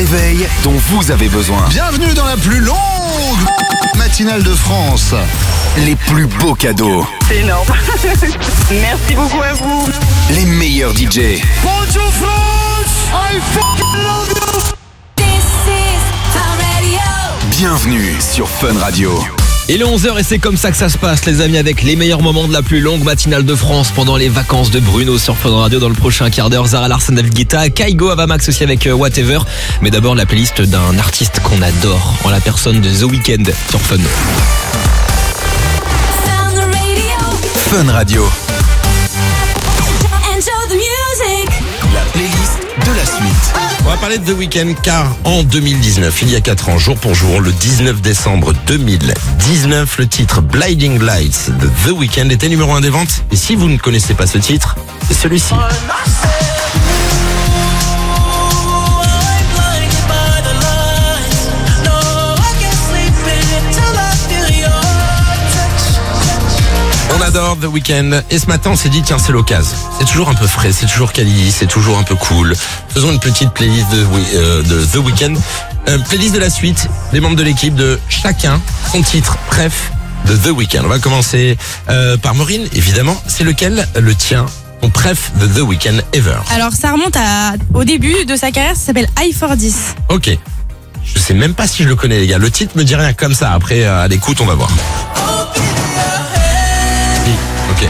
réveil dont vous avez besoin. Bienvenue dans la plus longue matinale de France. Les plus beaux cadeaux. C'est énorme. Merci beaucoup à vous. Les meilleurs DJ. Bonjour France, I fucking love you. Bienvenue sur Fun Radio. Il est 11h et c'est comme ça que ça se passe les amis, avec les meilleurs moments de la plus longue matinale de France pendant les vacances de Bruno sur Fun Radio. Dans le prochain quart d'heure, Zara Larsson, David Guetta, Kaigo, Avamax aussi avec Whatever. Mais d'abord la playlist d'un artiste qu'on adore, en la personne de The Weeknd sur Fun. Fun Radio. La playlist de la suite. On va parler de The Weeknd car en 2019, il y a 4 ans, jour pour jour, le 19 décembre 2019, le titre Blinding Lights de The Weeknd était numéro 1 des ventes. Et si vous ne connaissez pas ce titre, c'est celui-ci. On adore The Weeknd et ce matin on s'est dit tiens c'est l'occasion. C'est toujours un peu frais, c'est toujours quali, c'est toujours un peu cool. Faisons une petite playlist de The Weeknd. Playlist de la suite, des membres de l'équipe de chacun son titre préf de The Weeknd. On va commencer par Maureen, évidemment. C'est lequel le tien, ton préf de The Weeknd ever? Alors ça remonte au début de sa carrière, ça s'appelle I410. Ok. Je sais même pas si je le connais les gars. Le titre me dit rien comme ça. Après à l'écoute on va voir. Ok.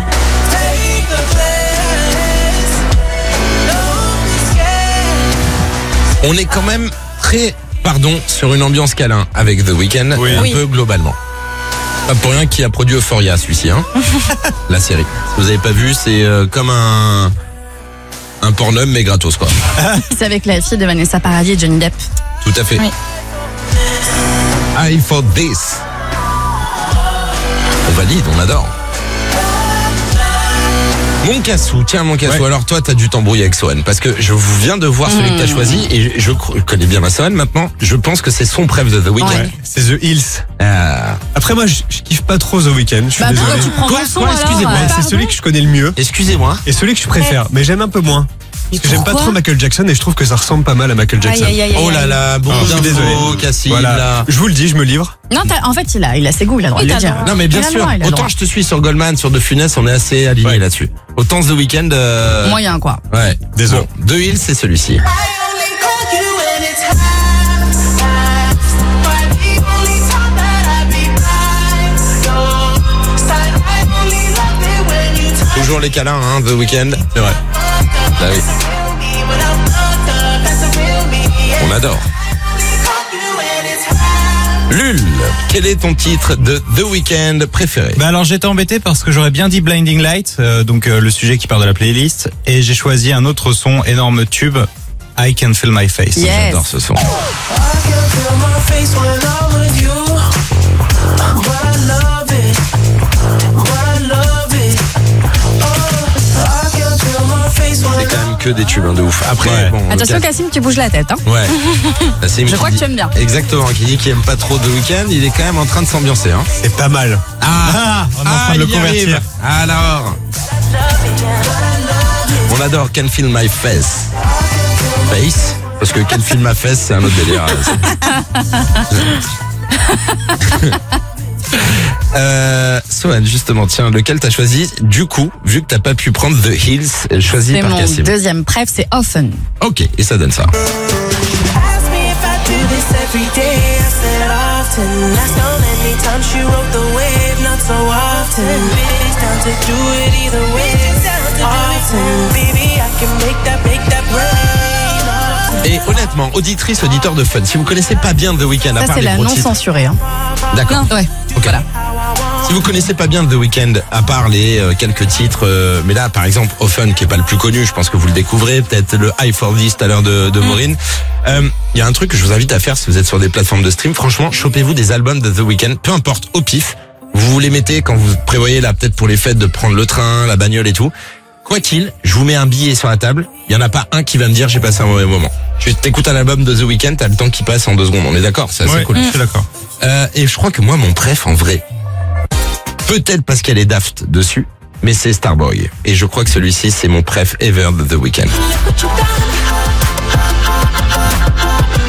On est quand même très, sur une ambiance câlin avec The Weeknd, un peu globalement. Pas pour rien qui a produit Euphoria, celui-ci, hein. La série. Si vous avez pas vu, c'est comme un porno mais gratos quoi. C'est avec la fille de Vanessa Paradis et Johnny Depp. Tout à fait. Oui. I for this. On valide, on adore. Mon cassou, tiens mon cassou. Ouais. Alors toi t'as dû t'embrouiller avec Sohan parce que je viens de voir celui que t'as choisi et je connais bien ma Sohan maintenant. Je pense que c'est son préf de The Weeknd. Ouais, c'est The Hills. Après moi je kiffe pas trop The Weeknd. Je suis désolé. Tu prends ton son, excusez-moi. C'est celui que je connais le mieux. Excusez-moi. Et celui que je préfère, mais j'aime un peu moins. Parce que j'aime pas trop Michael Jackson et je trouve que ça ressemble pas mal à Michael Jackson. Oh là là, bon d'infos, Cassie. Voilà. Je vous le dis, je me livre. Non, en fait, il a ses goûts, il a le droit de le dire. Non mais bien sûr, autant je te suis sur Goldman, sur De Funès, on est assez alignés là-dessus. Autant The Weeknd... moyen quoi. Ouais, désolé. Bon, The Hills, c'est celui-ci. Toujours les câlins, hein, The Weeknd. C'est vrai. Bah oui. On adore. Lul, quel est ton titre de The Weeknd préféré? Bah alors j'étais embêté parce que j'aurais bien dit Blinding Light, donc le sujet qui part de la playlist, et j'ai choisi un autre son, énorme tube, I Can Feel My Face. Yes. J'adore ce son. C'est quand même que des tubes, hein, de ouf. Après, bon, attention Cassim, tu bouges la tête. Hein. Ouais. Cassim, je crois que tu aimes bien. Exactement, qui dit qu'il aime pas trop The Weeknd, il est quand même en train de s'ambiancer. Hein. C'est pas mal. On est en train de le convertir. Alors, on adore Can Feel My Face. Face, parce que Can Feel My Face, c'est un autre délire. Sohan, justement, tiens, lequel t'as choisi? Du coup, vu que t'as pas pu prendre The Hills, choisi par Cassim. C'est mon deuxième préf, c'est Often. Ok, et ça donne ça. Et honnêtement, auditrice, auditeur de Fun, si vous connaissez pas bien The Weeknd, à part c'est les la gros non titres... censurée. Hein. D'accord. Ouais. Ok. Voilà. Si vous connaissez pas bien The Weeknd, à part les quelques titres, mais là, par exemple, Often, qui est pas le plus connu, je pense que vous le découvrez, peut-être le I410 tout à l'heure de Maureen. Il y a un truc que je vous invite à faire si vous êtes sur des plateformes de stream. Franchement, chopez-vous des albums de The Weeknd, peu importe, au pif. Vous les mettez quand vous prévoyez là, peut-être pour les fêtes, de prendre le train, la bagnole et tout. Quoi qu'il, je vous mets un billet sur la table. Il y en a pas un qui va me dire j'ai passé un mauvais moment. Tu t'écoutes un album de The Weeknd, t'as le temps qui passe en 2 secondes. On est d'accord? C'est assez cool. Je suis d'accord. Et je crois que moi, mon préf en vrai, peut-être parce qu'elle est daft dessus, mais c'est Starboy. Et je crois que celui-ci, c'est mon préf ever de The Weeknd.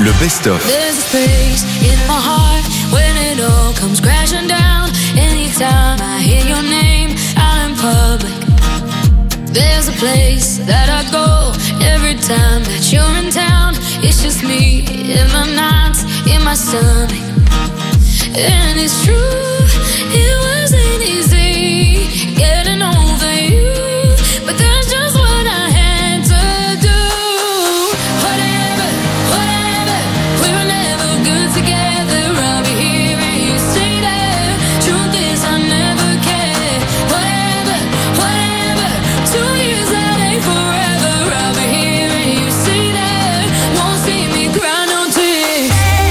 le best-of. There's a space in my heart when it all comes crashing down. Anytime I hear your name out in public, there's a place that I go every time that you're in town. It's just me in my nights, in my stomach. And it's true, it wasn't easy getting over you, but that's just what I had to do. Whatever, we were never good together. I'll be here and you say that. Truth is I never cared. Whatever, 2 years that ain't forever. I'll be here and you say that. Won't see me cry no tears.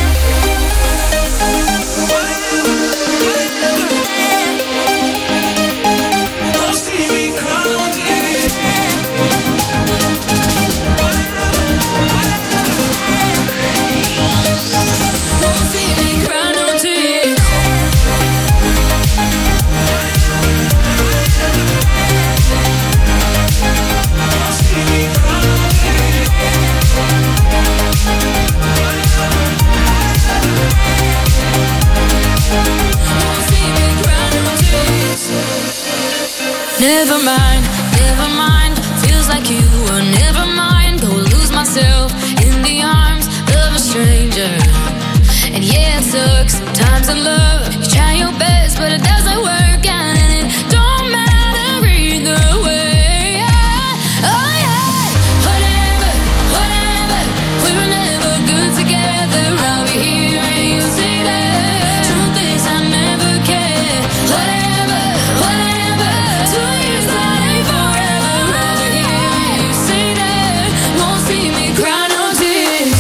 Never mind, feels like you were never mine. Go lose myself in the arms of a stranger. And yeah, it sucks sometimes in love. You try your best, but it doesn't work out, and it don't matter either way. Oh yeah, whatever, we were never good together. I'll be here and you say that. Truth is I never cared. Whatever, 2 years that ain't forever. I'll be here and you say that. Won't see me cry no tears.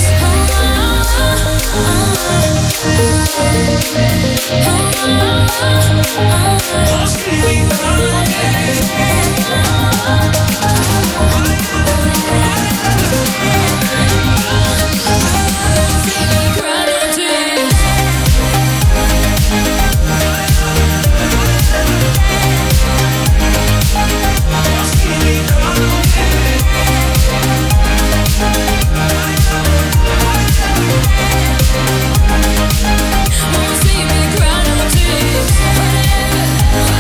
Whatever,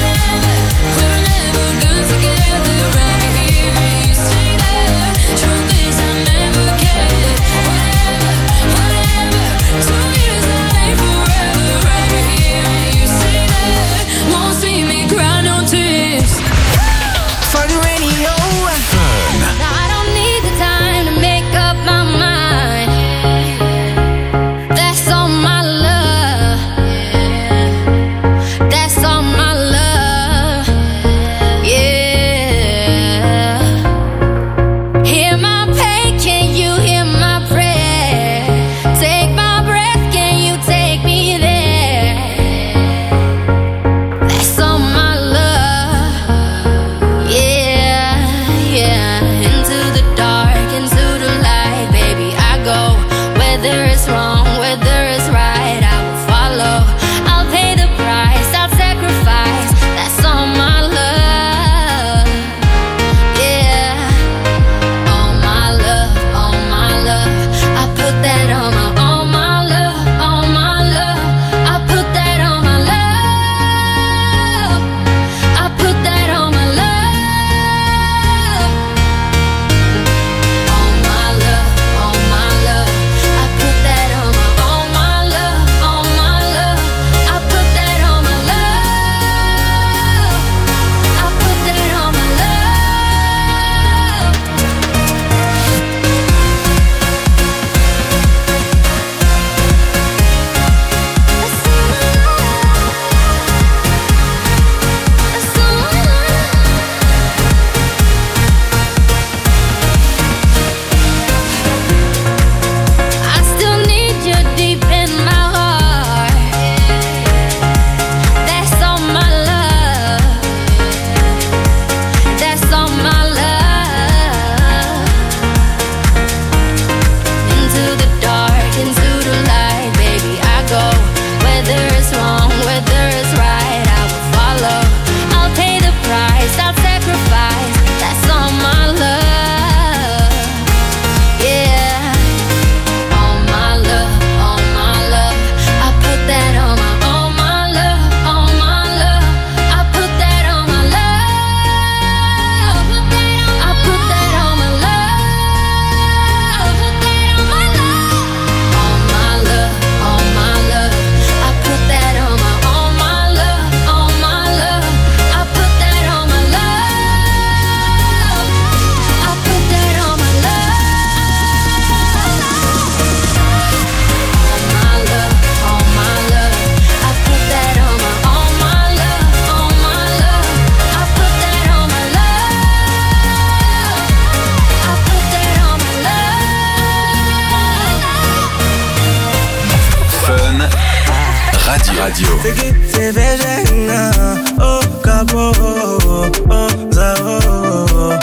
Radio. C'est VG, oh, capo, oh, zao.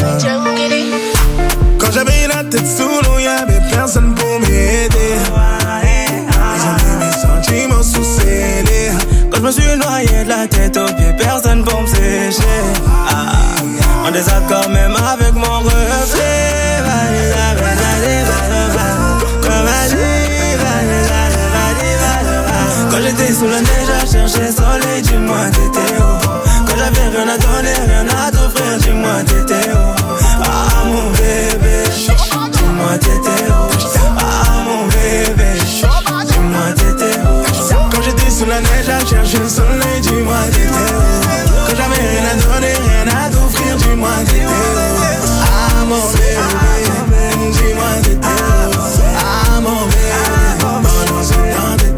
Quand j'avais la tête sous l'eau, y'avait personne pour m'aider. Ils ont mis mes sentiments sous scellés. Quand je me suis noyé de la tête aux pieds, personne pour me sécher. En désaccord même avec mon reflet. Quand j'étais sous la neige à chercher soleil, dis-moi t'étais où? Quand j'avais rien à donner, rien à t'offrir, dis-moi t'étais où? Ah mon bébé, dis-moi t'étais où? Ah mon bébé, dis-moi t'étais où? Quand j'étais sous la neige à chercher le soleil, dis-moi t'étais où? Quand j'avais rien à donner, rien à t'offrir, dis-moi t'étais où? Ah mon bébé, dis-moi t'étais où? Ah mon bébé, pendant ce temps t'étais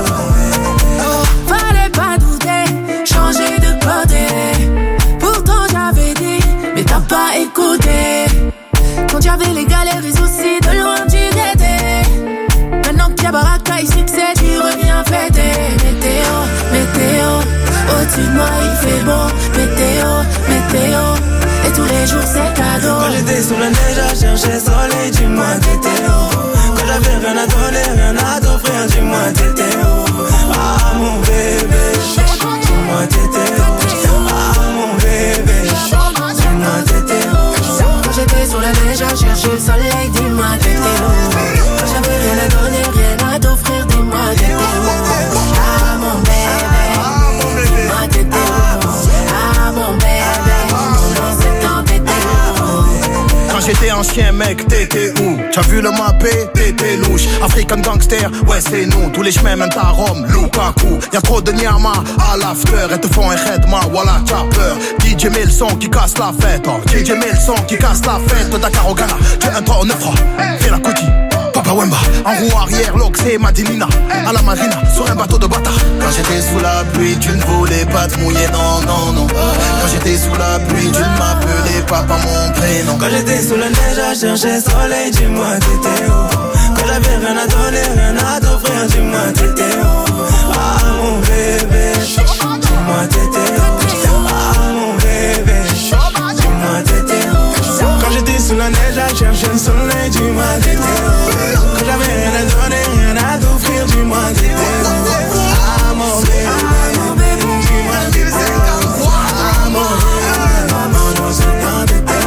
où? Fallait pas douter, changer de côté. Pourtant j'avais dit, mais t'as pas écouté. Quand y'avais les galères et soucis, de loin tu guettais. Maintenant qu'il y a baraka et succès, tu reviens fêter. Météo, météo, au-dessus de moi il fait beau. Météo, météo, et tous les jours c'est cadeau. Quand j'étais sous la neige à chercher soleil, dis-moi t'étais où? Quand j'avais rien à donner, rien à t'offrir, dis-moi t'étais où? Ah mon bébé, dis-moi t'étais où? Ah mon bébé, dis-moi t'étais où? Quand j'étais sous la neige à chercher le soleil, dis-moi t'étais où? Quand j'avais rien à donner, rien à t'offrir, dis-moi t'étais où? Ah mon bébé, dis-moi t'étais où? Ah mon bébé, pendant ce temps t'étais où? Quand j'étais un chien mec, t'étais où? T'as vu le mappé, t'étais louche. African gangster, ouais c'est nous. Tous les chemins mènent à Rome, Lukaku. Y'a trop de nyama à l'after. Elles te font un khedma, voilà t'as peur. DJ met le son qui casse la fête, oh. DJ met le son qui casse la fête. Dakar au Ghana, tu es un 3 au 9 fais la cookie, Papa Wemba. En roue arrière, l'Oxé, Madinina. À la marina, sur un bateau de bâtard. Quand j'étais sous la pluie, tu ne voulais pas te mouiller, non, non, non. Quand j'étais sous la pluie, tu ne m'appelais pas par mon prénom. Quand j'étais sous la neige à chercher soleil, dis-moi t'étais où? Quand j'avais rien à donner, rien à t'offrir, dis-moi t'étais où? Ah mon bébé, dis-moi t'étais où? Ah mon bébé, dis-moi t'étais où? Quand j'étais sous la neige à chercher le soleil, dis-moi t'étais où? Quand j'avais rien à donner, rien à t'offrir, dis-moi t'étais où? Ah mon bébé, dis-moi t'étais où? Ah mon bébé, pendant ce temps t'étais où?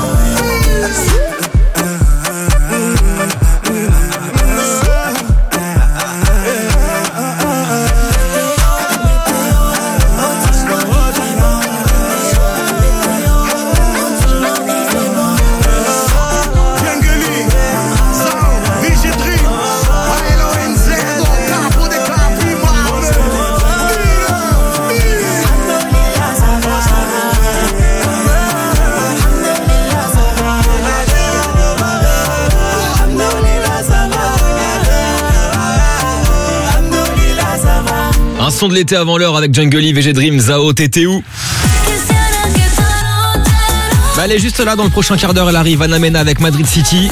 Un son de l'été avant l'heure avec Jungle, VG Dream, Zao, t'étais où? Bah elle est juste là dans le prochain quart d'heure, elle arrive, Anna Mena avec Madrid City.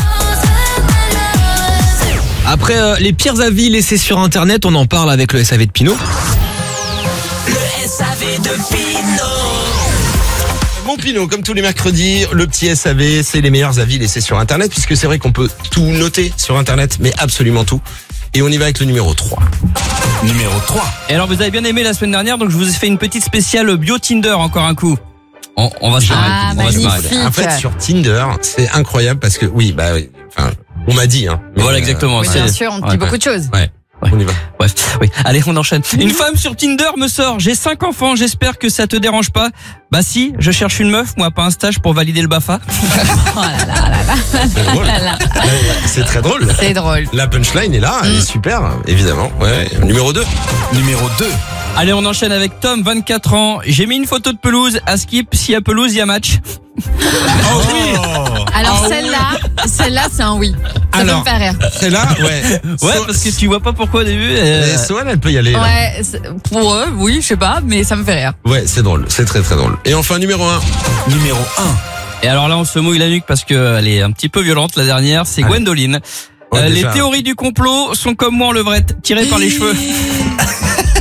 Après les pires avis laissés sur internet, on en parle avec le SAV de Pinot. Le SAV de Pinot. Mon Pinot, comme tous les mercredis, le petit SAV, c'est les meilleurs avis laissés sur internet, puisque c'est vrai qu'on peut tout noter sur internet, mais absolument tout. Et on y va avec le numéro 3. Numéro 3. Et alors vous avez bien aimé la semaine dernière, donc je vous ai fait une petite spéciale bio Tinder encore un coup. On va se marrer. En fait, sur Tinder, c'est incroyable parce que oui, enfin, on m'a dit, hein. Voilà, exactement. Oui, bien sûr, on dit beaucoup de choses. Ouais. On y va. Bref, oui. Allez, on enchaîne. Une femme sur Tinder me sort. J'ai 5 enfants, j'espère que ça te dérange pas. Bah si, je cherche une meuf, moi, pas un stage pour valider le BAFA. Oh là là là là. C'est drôle. C'est très drôle. C'est drôle. La punchline est là, elle est super, évidemment. Ouais. Numéro 2. Numéro 2. Allez, on enchaîne avec Tom, 24 ans. J'ai mis une photo de pelouse. À skip, s'il y a pelouse, il y a match. Oh oui. Alors celle-là, c'est un oui. Ça peut me faire rire. Celle-là, ouais. Ouais, parce que tu vois pas pourquoi au début. Sohan, elle peut y aller. Ouais, pour eux, oui, je sais pas, mais ça me fait rire. Ouais, c'est drôle, c'est très très drôle. Et enfin, numéro 1. Numéro 1. Et alors là, on se mouille la nuque parce que elle est un petit peu violente, la dernière. C'est Gwendoline. Ouais, les théories du complot sont comme moi en levrette, tirées par les cheveux.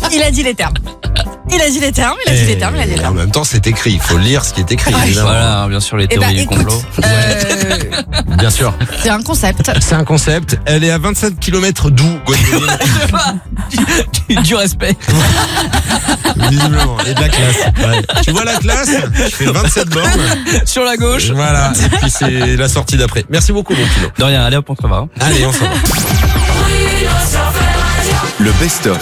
Il a dit les termes. En même temps, c'est écrit. Il faut lire ce qui est écrit. Voilà, bien sûr, les théories du complot. Bien sûr. C'est un concept. C'est un concept. Elle est à 27 km d'où, Gwendoline? Du respect. Visiblement. Et de la classe. Ouais. Tu vois la classe? Je fais 27 bornes. Sur la gauche. Voilà. Et puis c'est la sortie d'après. Merci beaucoup, mon Pino. De rien, allez hop, on se va. Allez, on s'en va. Le best-of.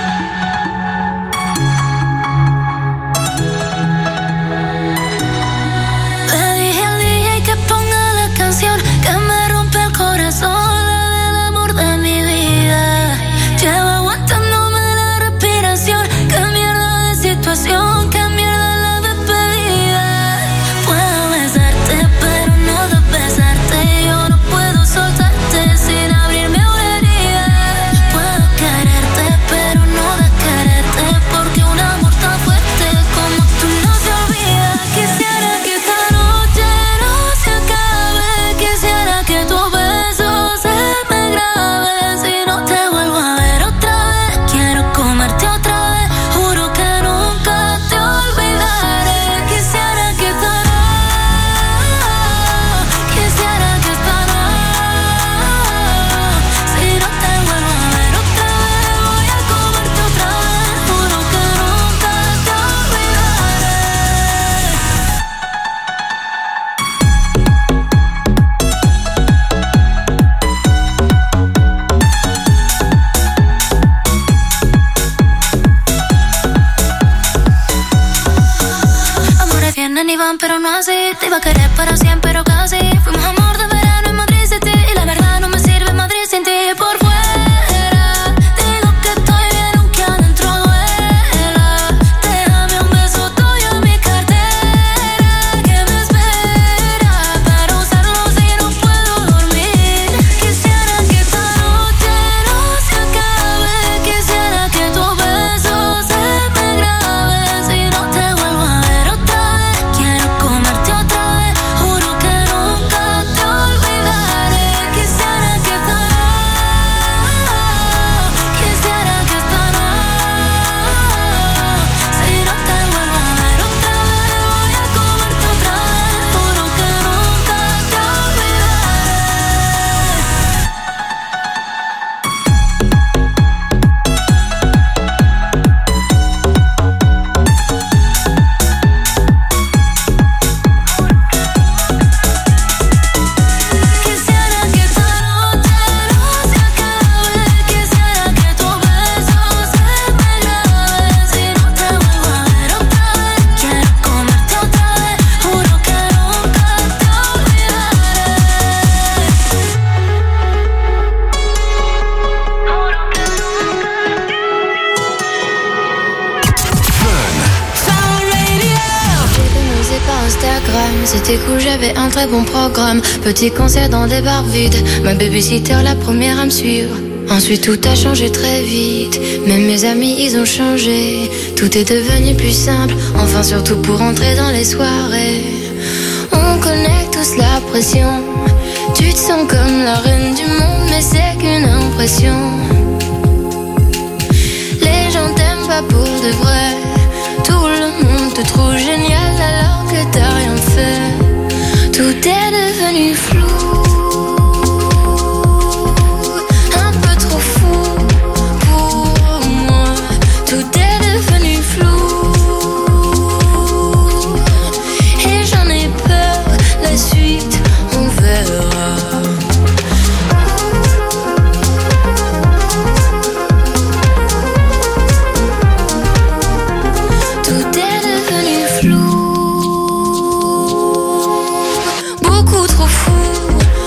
Pero no así, te iba a querer para siempre, pero casi. Fuimos amor de verano en Madrid City y la verdad no me sirve Madrid sin ti. Por fuera digo que estoy bien aunque adentro duela. Déjame un beso tuyo en mi cartera que me espera para usarlo si no puedo dormir. Quisiera que esta noche no se acabe. Quisiera que tu beso se me grabe si no te vuelvo a ver otra vez. Quiero comerte otra vez, juro que nunca te olvidaré. Quisiera que esta si no te vuelvo a ver otra vez, voy a comerte otra vez, juro que nunca te Quisiera que esta noche no se acabe. Quisiera que tu beso se me grabe si no te vuelvo a ver otra vez. Quiero comerte otra vez, juro que nunca te olvidaré. J'ai des musiques par Instagram, c'était cool, j'avais un très bon programme. Petit concert dans des bars vides, ma babysitter la première à me suivre. Ensuite tout a changé très vite, même mes amis ils ont changé. Tout est devenu plus simple, enfin surtout pour entrer dans les soirées. On connaît tous la pression, tu te sens comme la reine du monde, mais c'est qu'une impression. Les gens t'aiment pas pour de vrai, tout le monde te trouve génial alors que t'as rien fait. Tout est devenu flou, un peu trop fou pour moi. Tout est devenu flou et j'en ai peur, la suite on verra. Tout est devenu flou, beaucoup trop fou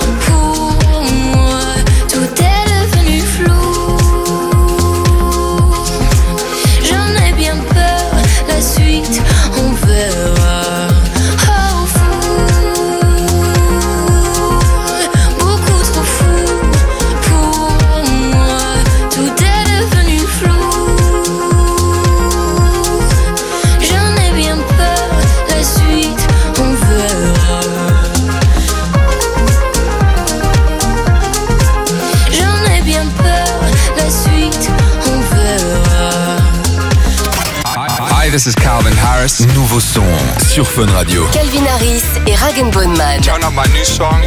this is Calvin Harris. Nouveau son sur Fun Radio. Calvin Harris et Rag & Bone Man. Turn up my new song.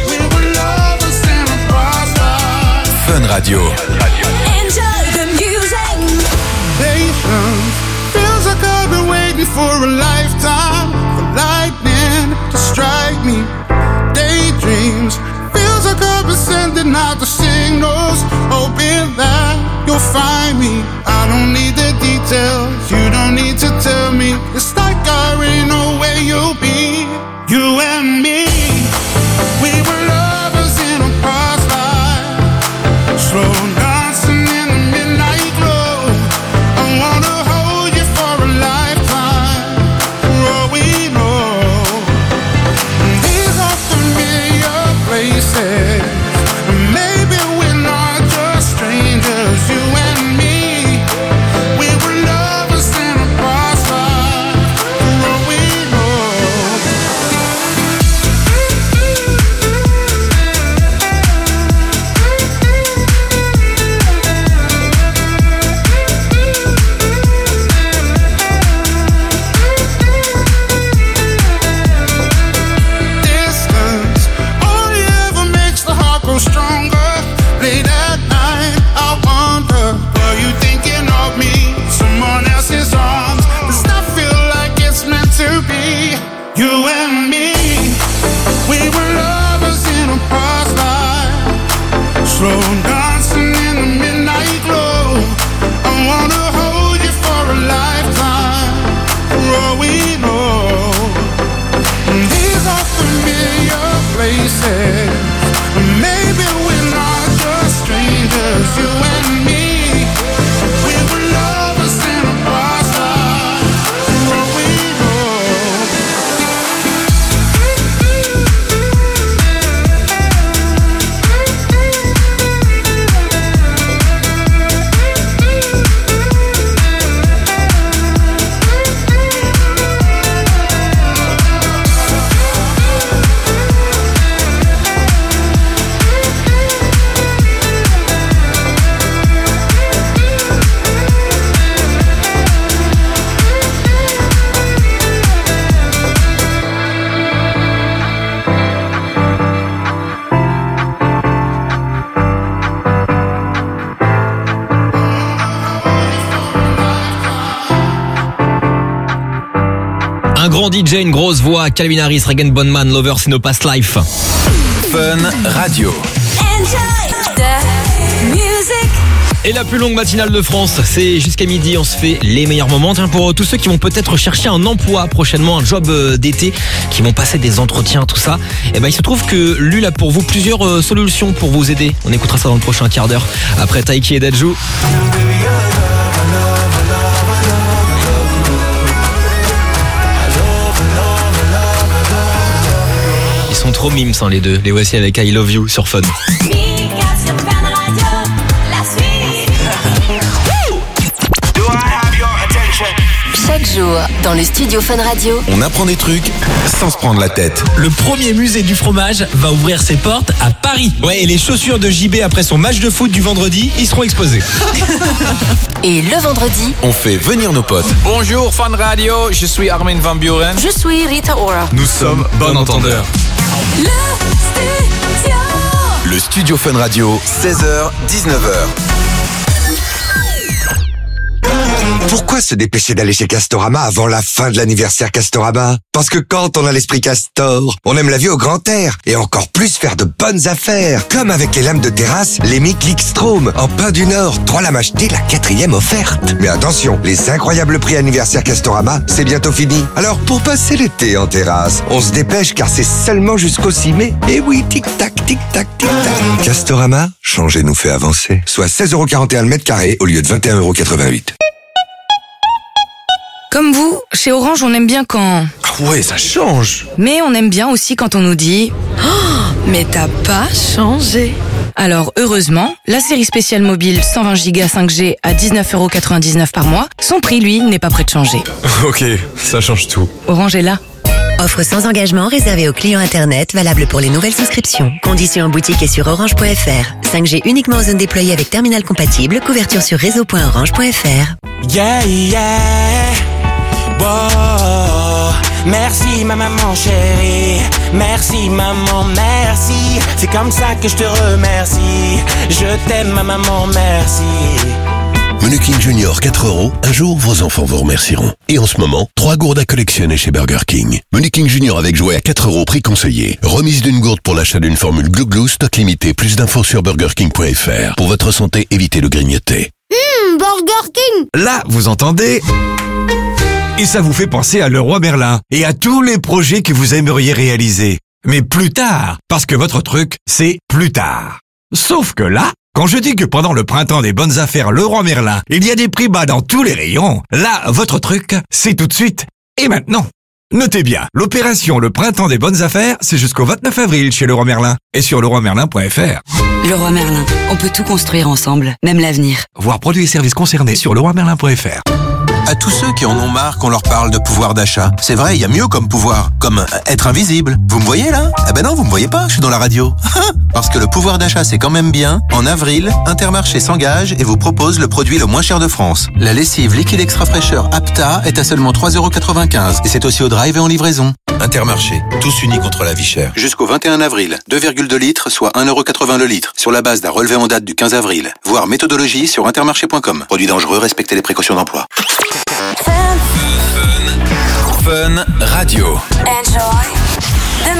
Fun Radio. Enjoy the music. Patience feels like I've been waiting for a lifetime for lightning to strike me. Daydreams feels like I've been sending out the signals, hoping that you'll find me. I don't need the details, you don't need to tell me. It's like I already know where you'll be. You and me, we were lovers in a past life, slow dancing in the midnight glow. I wanna hold you for a lifetime, for all we know. These are familiar places, maybe we're not just strangers. You and me, we were lovers in a past life, for all we know. Distance only ever makes the heart grow stronger. Late at night, I wonder, were you thinking of me? Someone else's arms. Does not feel like it's meant to be. You and me, we were lovers in a past life, slow dancing in the midnight glow. I wanna hold you for a lifetime, for all we know. These are familiar places, maybe we're not just strangers. You and me, we were lovers in a past life, for all we know. Un grand DJ, une grosse voix, Calvin Harris, Rag & Bone Man, Lovers in a Past Life. Fun Radio. Enjoy the music. Et la plus longue matinale de France, c'est jusqu'à midi, on se fait les meilleurs moments. Tiens, pour tous ceux qui vont peut-être chercher un emploi prochainement, un job d'été, qui vont passer des entretiens, tout ça, et ben il se trouve que Lul a pour vous plusieurs solutions pour vous aider. On écoutera ça dans le prochain quart d'heure, après Taiki et Dadju. Ils sont trop mimes, hein, les deux. Les voici avec I Love You sur Fun. Chaque jour, dans le studio Fun Radio, On apprend des trucs sans se prendre la tête. Le premier musée du fromage va ouvrir ses portes à Paris. Ouais, et les chaussures de JB après son match de foot du vendredi, ils seront exposés. et le vendredi, On fait venir nos potes. Bonjour Fun Radio, je suis Armin van Buren. je suis Rita Ora. Nous sommes bon entendeurs. Le studio Fun Radio, 16h, 19h. Pourquoi se dépêcher d'aller chez Castorama avant la fin de l'anniversaire Castorama? Parce que quand on a l'esprit Castor, on aime la vie au grand air et encore plus faire de bonnes affaires. Comme avec les lames de terrasse, les Mic Lickstrom en pin du Nord. 3 lames achetées, la 4e offerte. Mais attention, les incroyables prix anniversaire Castorama, c'est bientôt fini. Alors pour passer l'été en terrasse, on se dépêche car c'est seulement jusqu'au 6 mai. Et oui, tic-tac, tic-tac, tic-tac. Castorama, changer nous fait avancer. Soit 16,41€ le mètre carré au lieu de 21,88€. Comme vous, chez Orange, on aime bien quand... Ah ouais, ça change. Mais on aime bien aussi quand on nous dit oh, mais t'as pas changé. Alors heureusement, la série spéciale mobile 120 Go 5G à 19,99€ par mois, son prix lui n'est pas prêt de changer. Ok, ça change tout. Orange est là. Offre sans engagement réservée aux clients internet, valable pour les nouvelles souscriptions. Conditions en boutique et sur orange.fr. 5G uniquement en zone déployée avec terminal compatible, couverture sur réseau.orange.fr. Yeah, yeah. Wow. Merci ma maman chérie, merci maman, merci. C'est comme ça que je te remercie. Je t'aime ma maman, merci. Menu King Junior 4 €, un jour vos enfants vous remercieront. Et en ce moment, 3 gourdes à collectionner chez Burger King. Menu King Junior avec jouet à 4 €, prix conseillé. Remise d'une gourde pour l'achat d'une formule Glou Glou, stock limité. Plus d'infos sur burgerking.fr. Pour votre santé, évitez le grignoter. Burger King. Là, vous entendez ? Et ça vous fait penser à Leroy Merlin et à tous les projets que vous aimeriez réaliser. Mais plus tard, parce que votre truc, c'est plus tard. Sauf que là, quand je dis que pendant le printemps des bonnes affaires Leroy Merlin, il y a des prix bas dans tous les rayons, là, votre truc, c'est tout de suite et maintenant. Notez bien, l'opération Le Printemps des bonnes affaires, c'est jusqu'au 29 avril chez Leroy Merlin et sur leroymerlin.fr. Leroy Merlin, on peut tout construire ensemble, même l'avenir. Voir produits et services concernés sur leroymerlin.fr. À tous ceux qui en ont marre qu'on leur parle de pouvoir d'achat. C'est vrai, il y a mieux comme pouvoir, comme être invisible. Vous me voyez là ? Eh ben non, vous me voyez pas, je suis dans la radio. Parce que le pouvoir d'achat c'est quand même bien. En avril, Intermarché s'engage et vous propose le produit le moins cher de France. La lessive liquide extra fraîcheur Apta est à seulement 3,95 € et c'est aussi au drive et en livraison. Intermarché, tous unis contre la vie chère. Jusqu'au 21 avril, 2,2 litres, soit 1,80 € le litre, sur la base d'un relevé en date du 15 avril. Voir méthodologie sur intermarché.com. Produit dangereux, respectez les précautions d'emploi. Fun Radio. Enjoy the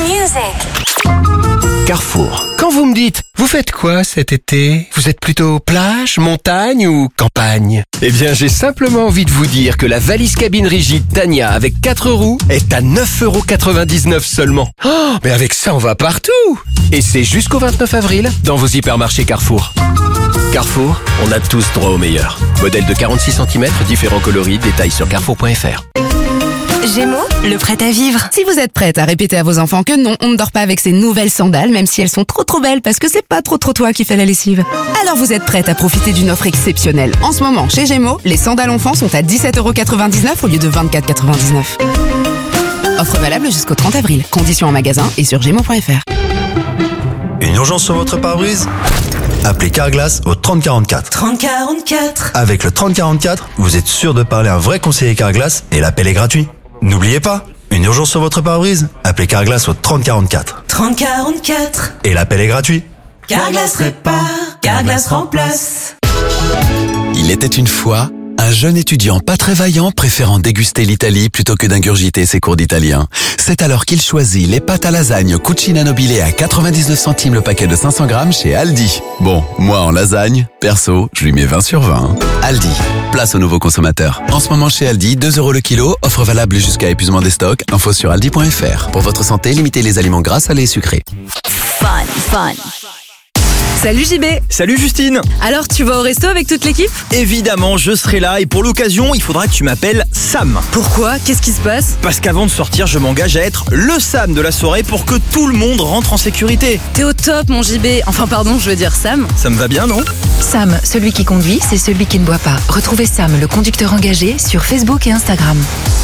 music. Carrefour. Quand vous me dites, vous faites quoi cet été ? Vous êtes plutôt plage, montagne ou campagne ? Eh bien, j'ai simplement envie de vous dire que la valise cabine rigide Tania avec 4 roues est à 9,99 € seulement. Oh, mais avec ça, on va partout ! Et c'est jusqu'au 29 avril dans vos hypermarchés Carrefour. Carrefour, on a tous droit au meilleur. Modèle de 46 cm, différents coloris, détails sur carrefour.fr. Gémeaux, le prêt à vivre. Si vous êtes prête à répéter à vos enfants que non, on ne dort pas avec ces nouvelles sandales, même si elles sont trop belles parce que c'est pas trop toi qui fais la lessive. Alors vous êtes prête à profiter d'une offre exceptionnelle. En ce moment, chez Gémeaux, les sandales enfants sont à 17,99 € au lieu de 24,99 €. Offre valable jusqu'au 30 avril. Conditions en magasin et sur gémeaux.fr. Une urgence sur votre pare-brise ? Appelez Carglass au 3044. 3044. Avec le 3044, vous êtes sûr de parler à un vrai conseiller Carglass et l'appel est gratuit. N'oubliez pas, une urgence sur votre pare-brise, appelez Carglass au 3044. 3044. Et l'appel est gratuit. Carglass répare, Carglass remplace. Il était une fois un jeune étudiant pas très vaillant préférant déguster l'Italie plutôt que d'ingurgiter ses cours d'italien. C'est alors qu'il choisit les pâtes à lasagne Cucina Nobile à 99 centimes le paquet de 500 grammes chez Aldi. Bon, moi en lasagne, perso, je lui mets 20 sur 20. Aldi, place aux nouveaux consommateurs. En ce moment chez Aldi, 2 € le kilo, offre valable jusqu'à épuisement des stocks. Info sur aldi.fr. Pour votre santé, limitez les aliments gras, salés et sucrés. Fun. Salut JB. Salut Justine. Alors, tu vas au resto avec toute l'équipe ? Évidemment, je serai là et pour l'occasion, il faudra que tu m'appelles Sam. Pourquoi ? Qu'est-ce qui se passe ? Parce qu'avant de sortir, je m'engage à être le Sam de la soirée pour que tout le monde rentre en sécurité. T'es au top, mon JB. Enfin, pardon, je veux dire Sam. Ça me va bien, non ? Sam, celui qui conduit, c'est celui qui ne boit pas. Retrouvez Sam, le conducteur engagé, sur Facebook et Instagram.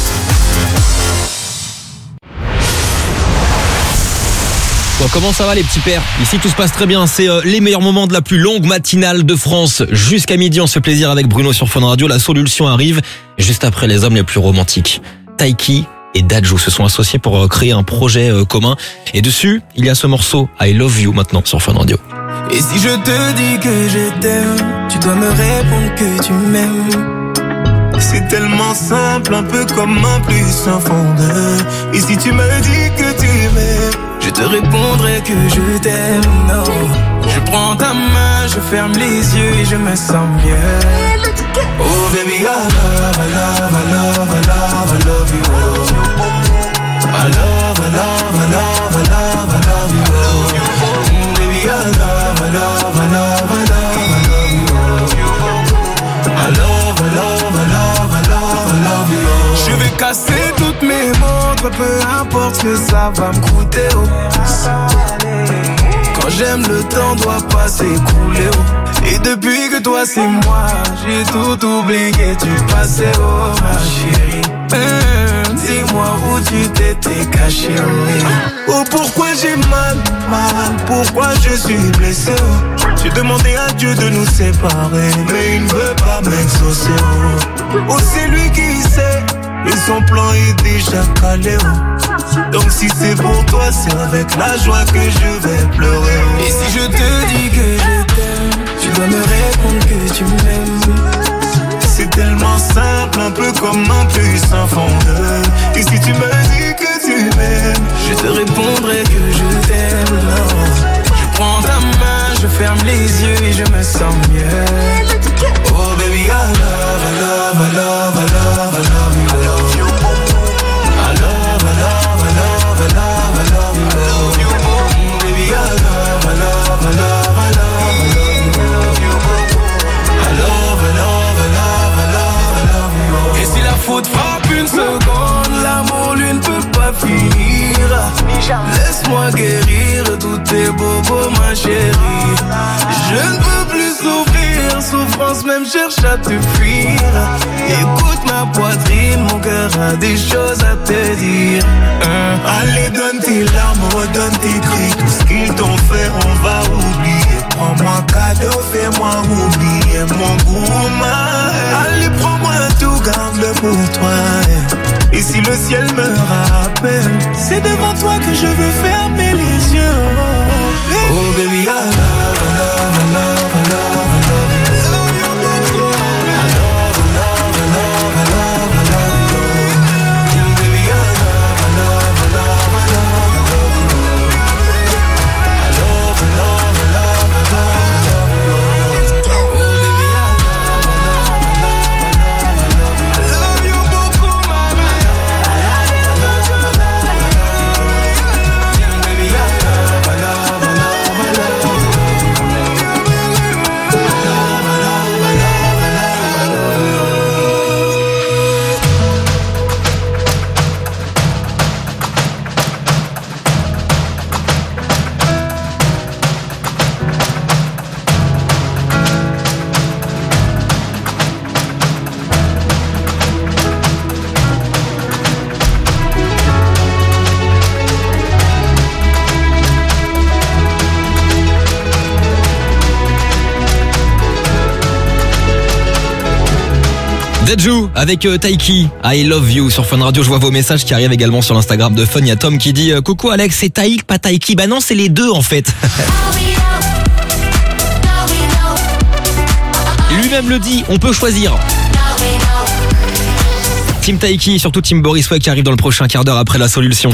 Bon, comment ça va les petits pères ? Ici tout se passe très bien, c'est les meilleurs moments de la plus longue matinale de France. Jusqu'à midi on se fait plaisir avec Bruno sur Fun Radio, la solution arrive juste après les hommes les plus romantiques. Taiki et Dadju se sont associés pour créer un projet commun et dessus il y a ce morceau I Love You maintenant sur Fun Radio. Et si je te dis que je t'aime, tu dois me répondre que tu m'aimes. C'est tellement simple, un peu comme un plus un fond de. Et si tu me dis que tu m'aimes, je te répondrai que je t'aime. Non, je prends ta main, je ferme les yeux et je me sens bien. Oh baby, I love, I love, I love, I love, I love you. I love, I love, I love, I love, I love you. Baby, I love, I love, I love, I love, I love you. I love, I love, I love, I love, I love you. Je vais casser toutes mes montres, peu importe ce que ça va me coûter. Oh. Quand j'aime, le temps doit pas s'écouler. Oh. Et depuis que toi c'est moi, j'ai tout oublié, tu passais, oh ma chérie. Dis-moi où tu t'étais caché. Oh pourquoi j'ai mal, pourquoi je suis blessé. Oh. J'ai demandé à Dieu de nous séparer, mais il ne veut pas m'exaucer. Oh c'est lui qui sait Et son plan est déjà calé, oh. Donc si c'est pour toi, c'est avec la joie que je vais pleurer, oh. Et si je te dis que je t'aime, tu dois me répondre que tu m'aimes. C'est tellement simple, un peu comme un puissant fondeur. Et si tu me dis que tu m'aimes, je te répondrai que je t'aime. Je prends ta main, je ferme les yeux et je me sens mieux. Oh baby, I love, I love, I love, I love, I love you. I love you. I love, I love, I love, I love, I love you. I love you. Baby, I love, I love, I love, I love, I love you. I love, I love, I love, I love, I love you. Et si la faute frappe une seconde, l'amour lui ne peut pas finir. Laisse-moi guérir tous tes bobos, ma chérie. Je ne peux plus souffrir, souffrance même cherche à te fuir. Écoute ma poitrine, mon cœur a des choses à te dire. Allez, donne tes larmes, redonne tes cris. Tout ce qu'ils t'ont fait, on va oublier. Prends-moi cadeau, fais-moi oublier mon gourmand. Allez, prends-moi tout, garde-le pour toi. Et si le ciel me rappelle, c'est devant toi que je veux fermer les yeux. Oh baby, I love, I love, I love, I love, I love you. I love, I love, I love, I love, I love you. Baby, I love, I love, I love, I love, I love you. I love, I love, I love, I love, I love you. Oh baby, I love, I love, I love, I love, I love you beaucoup, mama. I love you, I love, I love, I love you. Baby, I love, I love, I love, I love you. Deju avec Taiki, I love you sur Fun Radio. Je vois vos messages qui arrivent également sur l'Instagram de Fun. Il y a Tom qui dit coucou Alex, c'est Taïk pas Taiki. Bah non, c'est les deux en fait. Lui-même le dit, on peut choisir. Team Taiki et surtout Team Boris Way qui arrive dans le prochain quart d'heure après la solution.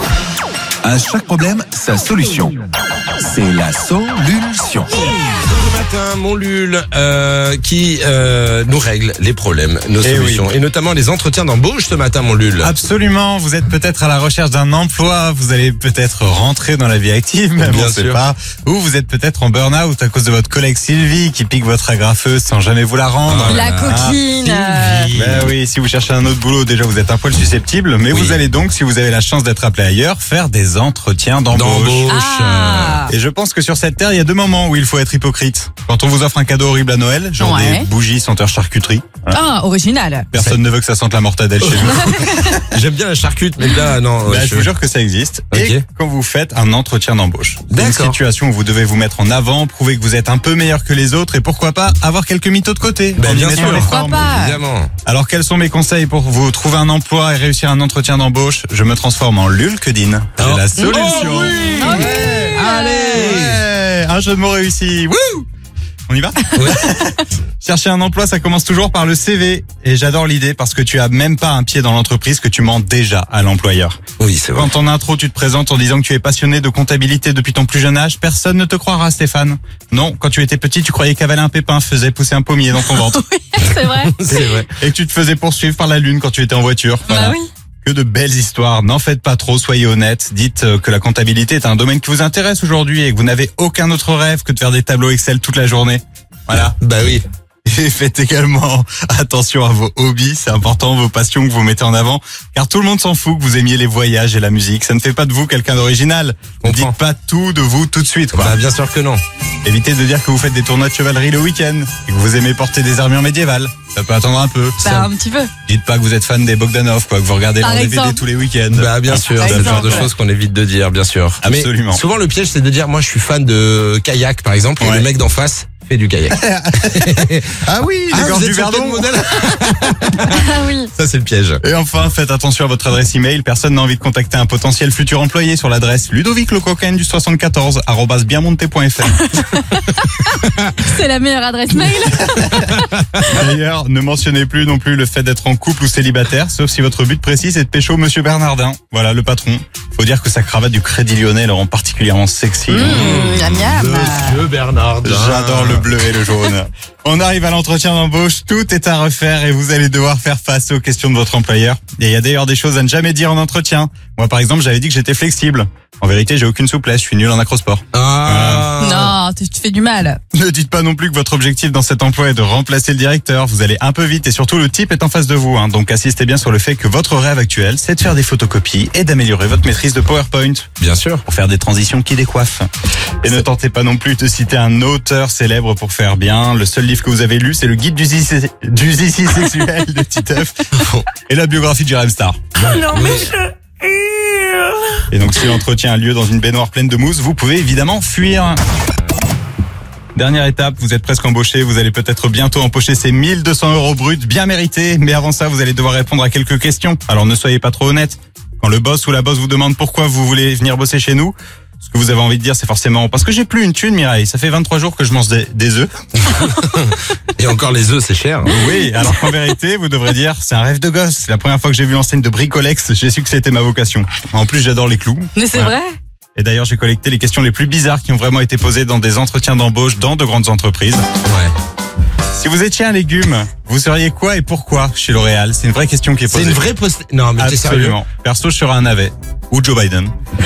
À chaque problème, sa solution. C'est la solution. Ce matin, mon Lul qui nous règle les problèmes, nos solutions. Oui. Et notamment les entretiens d'embauche ce matin, mon Lul. Absolument, vous êtes peut-être à la recherche d'un emploi, vous allez peut-être rentrer dans la vie active, même on ne sait pas. Ou vous êtes peut-être en burn-out à cause de votre collègue Sylvie qui pique votre agrafeuse sans jamais vous la rendre. La coquine. Ben oui, si vous cherchez un autre boulot, déjà vous êtes un poil susceptible, mais vous allez donc, si vous avez la chance d'être appelé ailleurs, faire des entretiens d'embauche. Et je pense que sur cette terre, il y a deux moments où il faut être hypocrite. Quand on vous offre un cadeau horrible à Noël, genre des bougies senteur charcuterie. Ah, original. Personne ne veut que ça sente la mortadelle chez vous. J'aime bien la charcute, mais là, non. Je vous jure que ça existe. Et quand vous faites un entretien d'embauche. Une situation où vous devez vous mettre en avant, prouver que vous êtes un peu meilleur que les autres et pourquoi pas avoir quelques mythos de côté. Bien sûr, pourquoi pas. Évidemment. Alors, quels sont mes conseils pour vous trouver un emploi et réussir un entretien d'embauche? Je me transforme en LulkedIn. C'est la solution. Oh oui. Allez. Un jeu de mots réussi. Wouh! On y va? Chercher un emploi, ça commence toujours par le CV. Et j'adore l'idée parce que tu as même pas un pied dans l'entreprise que tu mens déjà à l'employeur. Oui, c'est vrai. Quand en intro, tu te présentes en disant que tu es passionné de comptabilité depuis ton plus jeune âge, personne ne te croira, Stéphane. Non, quand tu étais petit, tu croyais qu'avaler un pépin faisait pousser un pommier dans ton ventre. Oui, c'est vrai. C'est vrai. Et que tu te faisais poursuivre par la lune quand tu étais en voiture. Voilà. Bah oui. Que de belles histoires. N'en faites pas trop, soyez honnêtes. Dites que la comptabilité est un domaine qui vous intéresse aujourd'hui et que vous n'avez aucun autre rêve que de faire des tableaux Excel toute la journée. Voilà. Bah oui. Et faites également attention à vos hobbies, c'est important, vos passions que vous mettez en avant, car tout le monde s'en fout que vous aimiez les voyages et la musique. Ça ne fait pas de vous quelqu'un d'original. Ne dites pas tout de vous tout de suite, quoi. Bah bien sûr que non. Évitez de dire que vous faites des tournois de chevalerie le week-end et que vous aimez porter des armures médiévales. Ça peut attendre un peu. Bah, un petit peu. Dites pas que vous êtes fan des Bogdanov, quoi, que vous regardez leur DVD tous les week-ends. Bah bien sûr, c'est le genre de choses qu'on évite de dire, bien sûr. Absolument. Mais souvent le piège c'est de dire moi je suis fan de kayak par exemple et le mec d'en face fait du kayak. Ah oui, les gorges du Verdon. Ah oui. Ça, c'est le piège. Et enfin, faites attention à votre adresse email. Personne n'a envie de contacter un potentiel futur employé sur l'adresse ludoviclecoquen74@bienmonté.fr. C'est la meilleure adresse mail. D'ailleurs, ne mentionnez plus non plus le fait d'être en couple ou célibataire, sauf si votre but précis est de pécho Monsieur Bernardin. Voilà, le patron. Faut dire que sa cravate du Crédit Lyonnais le rend particulièrement sexy. Miam, miam. Monsieur Bernardin. J'adore le bleu et le jaune. On arrive à l'entretien d'embauche, tout est à refaire et vous allez devoir faire face aux questions de votre employeur. Et il y a d'ailleurs des choses à ne jamais dire en entretien. Moi par exemple, j'avais dit que j'étais flexible. En vérité, j'ai aucune souplesse, je suis nul en acrosport. Non, tu te fais du mal. Ne dites pas non plus que votre objectif dans cet emploi est de remplacer le directeur. Vous allez un peu vite et surtout le type est en face de vous. Donc insistez bien sur le fait que votre rêve actuel, c'est de faire des photocopies et d'améliorer votre maîtrise de PowerPoint. Bien sûr. Pour faire des transitions qui décoiffent. Et ne tentez pas non plus de citer un auteur célèbre pour faire bien. Le seul livre que vous avez lu, c'est le guide du zizi sexuel de Titeuf et la biographie de Jérém Star. Non mais Et donc si l'entretien a lieu dans une baignoire pleine de mousse, vous pouvez évidemment fuir. Dernière étape, vous êtes presque embauché, vous allez peut-être bientôt empocher ces 1200 € bruts bien mérités, mais avant ça, vous allez devoir répondre à quelques questions. Alors ne soyez pas trop honnête. Quand le boss ou la boss vous demande pourquoi vous voulez venir bosser chez nous, ce que vous avez envie de dire, c'est forcément parce que j'ai plus une thune, Mireille. Ça fait 23 jours que je mange des œufs. Et encore les œufs, c'est cher. Oui, alors qu'en vérité, vous devrez dire, c'est un rêve de gosse. La première fois que j'ai vu l'enseigne de Bricolex, j'ai su que c'était ma vocation. En plus, j'adore les clous. Mais c'est vrai. Et d'ailleurs, j'ai collecté les questions les plus bizarres qui ont vraiment été posées dans des entretiens d'embauche dans de grandes entreprises. Ouais. Si vous étiez un légume, vous seriez quoi et pourquoi chez L'Oréal? C'est une vraie question qui est posée. C'est une vraie Non, mais t'es sérieux? Absolument. Perso, je serais un navet. Ou Joe Biden.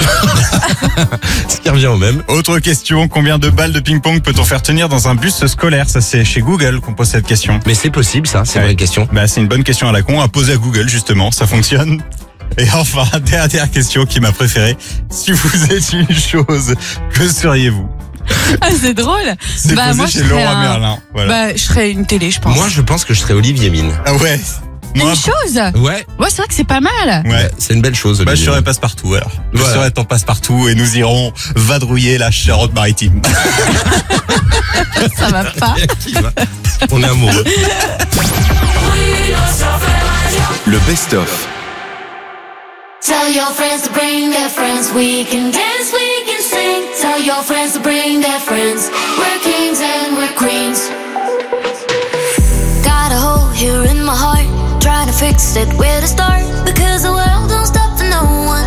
Ce qui revient au même. Autre question, combien de balles de ping-pong peut-on faire tenir dans un bus scolaire? Ça, c'est chez Google qu'on pose cette question. Mais c'est possible, ça, c'est une vraie question. Bah, c'est une bonne question à la con à poser à Google, justement. Ça fonctionne. Et enfin, dernière question qui m'a préférée. Si vous étiez une chose, que seriez-vous? Ah, c'est drôle. C'est posé chez Laura Merlin. Voilà. Bah, je serais une télé, je pense. Moi, je pense que je serais Olivier Mine. Ah ouais. Une chose? Ouais. Ouais, c'est vrai que c'est pas mal. Ouais. C'est une belle chose. Bah, je serais passe-partout, alors. Je serais ton passe-partout et nous irons vadrouiller la Charente-Maritime. Ça va pas. On est amoureux. Le best-of. Tell your friends to bring their friends. We can dance, we can sing. Tell your friends to bring their friends. We're kings and we're queens. Got a hole here in my heart. Trying to fix it, where to start? Because the world don't stop for no one.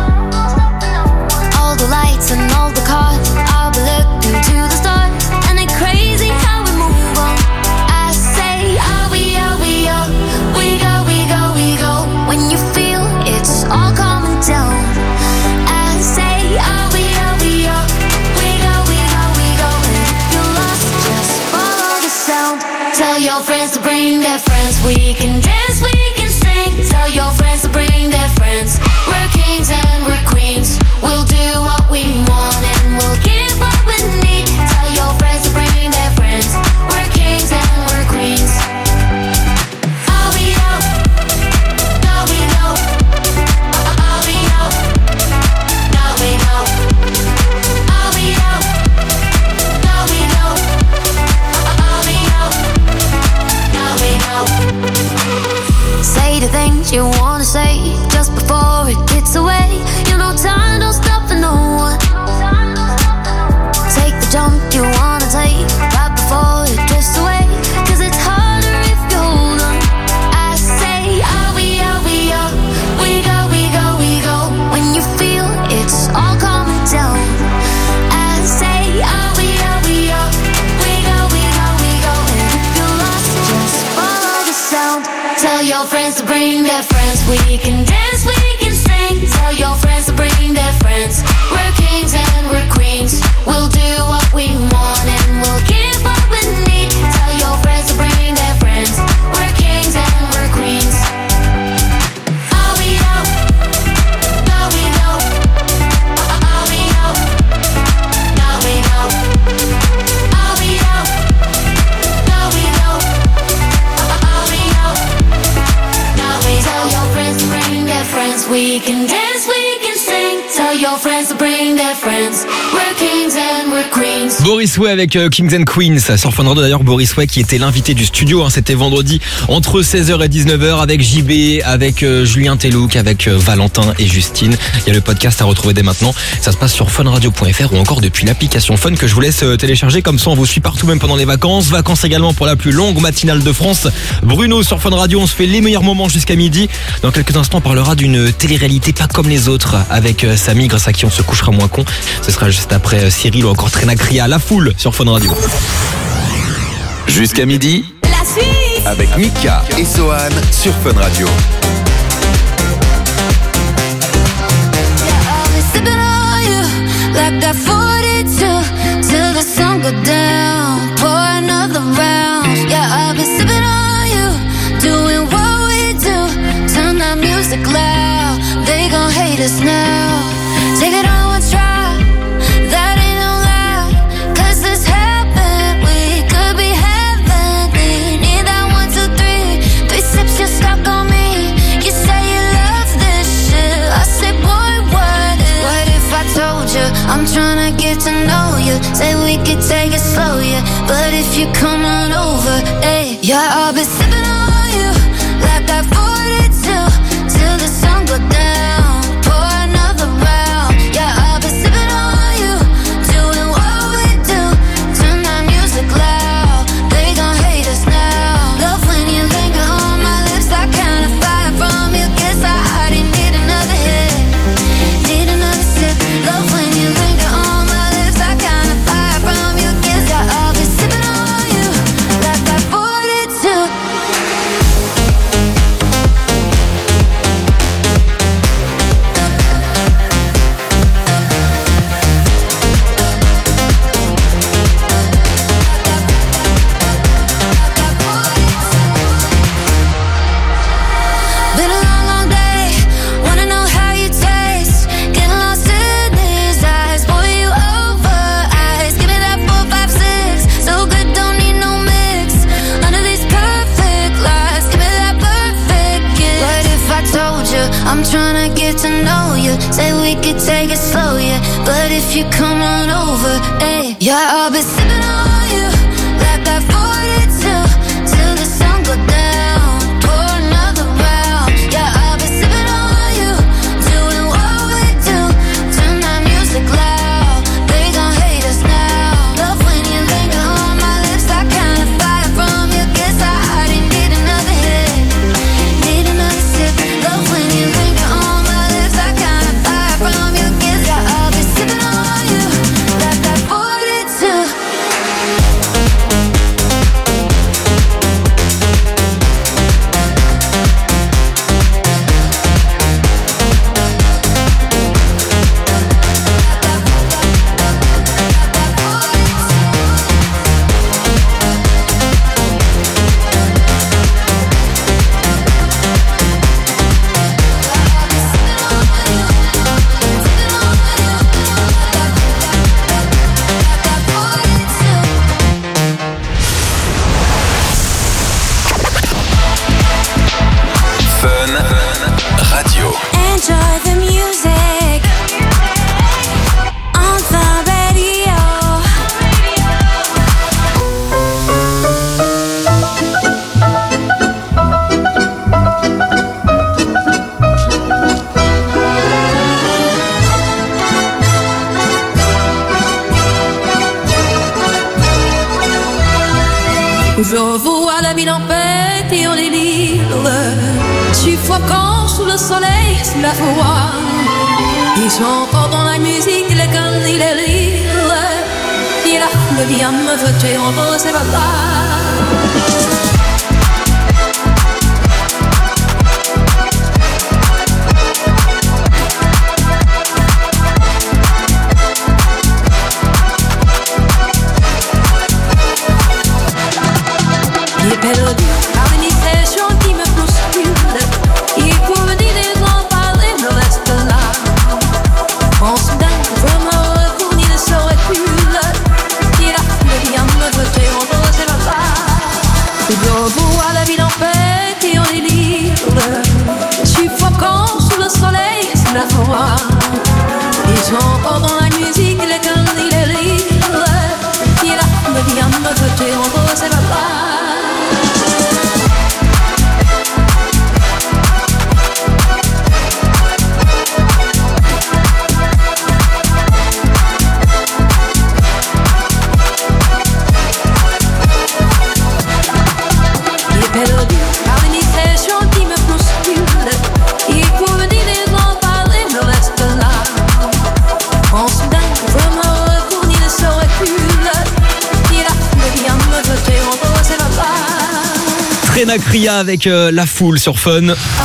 All the lights and all the cars, I'll be looking to the stars. And it's crazy how we move on. I say, oh, we go, we go, we go, we go. When you feel it's all coming down. I say, oh, we go, we go, we go, we go, we go. And if you're lost, just follow the sound. Tell your friends to bring their friends. We can dance, we can sing. Tell your friends to bring their friends. We're kings and we're queens. We'll do what we want and we'll give what we need. Tell your friends to bring their friends. We're kings and we're queens. Oh, we go. No, we go. Oh, we go. No, we go. Oh, we go. No, we go. Oh, we go. No, we go. Say the things you wanna say just before it gets away. You know time don't stop for no one. Take the jump you wanna take right before it drifts away. Cause it's harder if you hold on. I say, oh, we go, we go, we go, we go, we go. When you feel it's all coming down. I say, oh, we go, we go, we go, we go, we go. And if you're lost, just follow the sound. Tell your friends to bring their friends. We can dance, we can sing. Tell your friends to bring their friends. We're kings and we're queens. We'll do what we want and we'll give what we need. Tell your friends to bring their friends. We're kings and we're queens. Oh, we go. No, we go. Oh, we go. No, we go. Oh, we go. No, we go. Oh, we go. No, we go. Tell your friends to bring their friends. We can dance, we can sing. Tell your friends to bring their friends. We're kings and we're queens. Boris Way avec Kings and Queens sur Fun Radio. D'ailleurs, Boris Way qui était l'invité du studio, c'était vendredi entre 16h et 19h avec JB, avec Julien Telouk, avec Valentin et Justine. Il y a le podcast à retrouver dès maintenant. Ça se passe sur funradio.fr ou encore depuis l'application Fun que je vous laisse télécharger. Comme ça, on vous suit partout, même pendant les vacances. Vacances également pour la plus longue matinale de France. Bruno sur Fun Radio, on se fait les meilleurs moments jusqu'à midi. Dans quelques instants, on parlera d'une télé-réalité pas comme les autres avec Samy, grâce à qui on se couchera moins con. Ce sera juste après Cyril ou encore Trénacria, La Foule sur Fun Radio. Jusqu'à midi, La suite avec Mika et Sohan sur Fun Radio. Sipping on you like that 42 till the sun go down. Pour another round. Yeah, I've been sipping on you, doing what we do. Turn that music loud. They gon' hate us now. Take it on one try. That ain't no lie. 'Cause this happened. We could be heavenly. Need that 1, 2, 3. 3 sips, you're stuck on me. You say you love this shit. I say, boy, what if I told you I'm tryna get to know you? Say we could take it slow, yeah. But if you come on over, hey, yeah, I'll be sipping on you like that 42 till the sun go down. Pour another round, yeah, I'll be sipping on you, doing what we do. Turn that music loud, they gon' hate us now. Love when you linger on my lips, I kinda fire from you. Guess I already need another hit, need another sip. Love when you linger on my lips, I kinda fire from you. Guess I'll be sipping on you like that 42. Been a long, long day. Wanna know how you taste. Getting lost in these eyes. Boy, you over eyes. Give me that 4, 5, 6. So good, don't need no mix. Under these perfect lies. Give me that perfect kiss. What if I told you I'm tryna get to know you? Say we could take it slow, yeah. But if you come on over, hey, yeah, I'll be sipping on you like that 42 till the sun go down. Pour another round, yeah, I'll be sipping on you, doing what we do. Turn that music loud, they gon' hate us now. Love when you linger on my lips, I kinda fire from you. Guess I already need another hit, need another sip. Love when you linger on my lips, I kinda fire from you. Guess I'll be sipping on you like that 42. Fun Radio. Enjoy the music on Fun Radio. Je vois la ville en fête et en délire, suffocant sous le soleil, sous la foi. Ils chantent dans la musique, les cannes et les rires. Et la foule vient me jeter en rose, c'est pas Il est perdu par une impression qui me bouscule. Il faut me dire des gens parler, me reste là. En soudain, je me retourne, il se recule. Et la foule vient me jeter en rose, c'est pas je vois la ville en fête et en délire, suffocant sous le soleil, sous la foi. Ils sont encore dans la musique, les cannes et les rires. Katrina Cria avec La Foule sur Fun.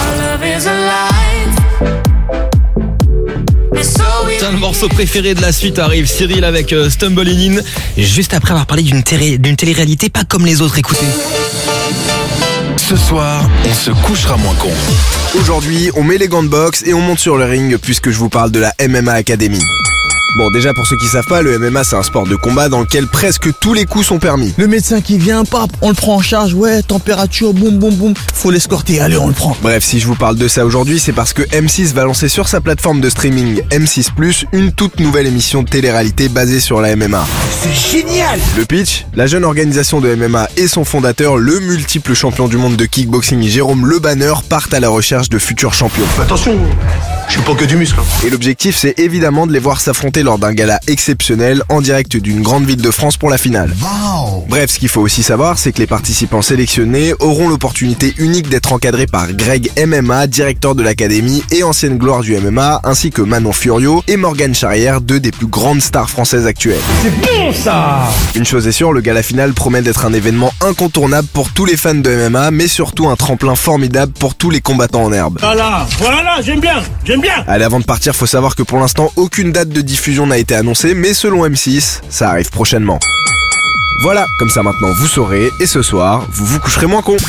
C'est un morceau préféré de la suite, arrive Cyril avec Stumbling In. Et juste après avoir parlé d'une télé-réalité pas comme les autres, écoutez. Ce soir, on se couchera moins con. Aujourd'hui, on met les gants de boxe et on monte sur le ring puisque je vous parle de la MMA Academy. Bon, déjà pour ceux qui savent pas, le MMA c'est un sport de combat dans lequel presque tous les coups sont permis. Le médecin qui vient, pap, on le prend en charge, ouais, température, boum boum boum, faut l'escorter, allez on le prend. Bref, si je vous parle de ça aujourd'hui, c'est parce que M6 va lancer sur sa plateforme de streaming M6+, une toute nouvelle émission de télé-réalité basée sur la MMA. C'est génial! Le pitch, la jeune organisation de MMA et son fondateur, le multiple champion du monde de kickboxing Jérôme Le Banner, partent à la recherche de futurs champions. Attention, je suis pas que du muscle. Et l'objectif c'est évidemment de les voir s'affronter lors d'un gala exceptionnel en direct d'une grande ville de France pour la finale. Wow. Bref, ce qu'il faut aussi savoir, c'est que les participants sélectionnés auront l'opportunité unique d'être encadrés par Greg MMA, directeur de l'académie et ancienne gloire du MMA, ainsi que Manon Furio et Morgane Charrière, deux des plus grandes stars françaises actuelles. C'est bon ça! Une chose est sûre, le gala final promet d'être un événement incontournable pour tous les fans de MMA, mais surtout un tremplin formidable pour tous les combattants en herbe. Voilà, j'aime bien. Allez, avant de partir, faut savoir que pour l'instant, aucune date de diffusion n'a été annoncée, mais selon M6, ça arrive prochainement. Voilà, comme ça maintenant vous saurez, et ce soir, vous vous coucherez moins con.